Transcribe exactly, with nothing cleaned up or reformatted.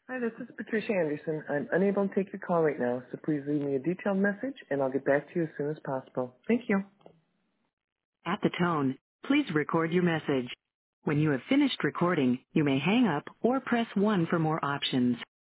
Hi, this is Patricia Anderson. I'm unable to take your call right now, so please leave me a detailed message and I'll get back to you as soon as possible. Thank you. At the tone, please record your message. When you have finished recording, you may hang up or press one for more options.